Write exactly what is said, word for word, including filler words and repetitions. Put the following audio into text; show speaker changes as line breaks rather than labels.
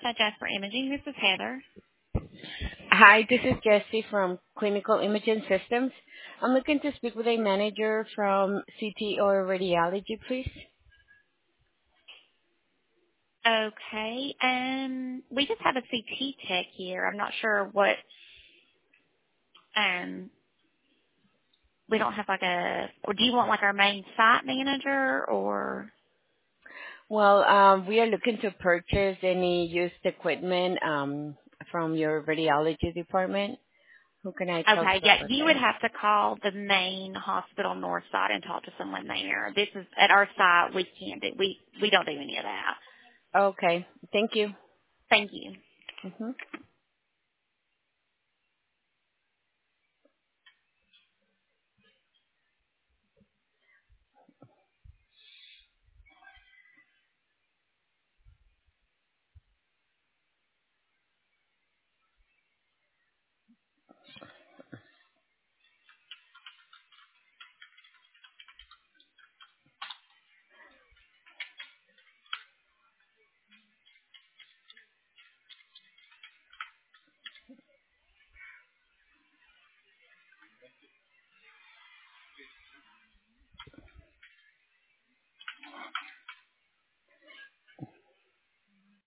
Northside Jasper Imaging. This is Heather.
Hi, this is Jessie from Clinical Imaging Systems. I'm looking to speak with a manager from C T or radiology, please.
Okay. Um, we just have a C T tech here. I'm not sure what. Um, we don't have like a. Or do you want like our main site manager or?
Well, um, we are looking to purchase any used equipment um, from your radiology department. Who can I talk
Okay,
to
yeah,
about
you would
that?
have to call the main hospital north side and talk to someone there. This is at our site. We can't do. We we don't do any of that.
Okay, thank you.
Thank you.
hmm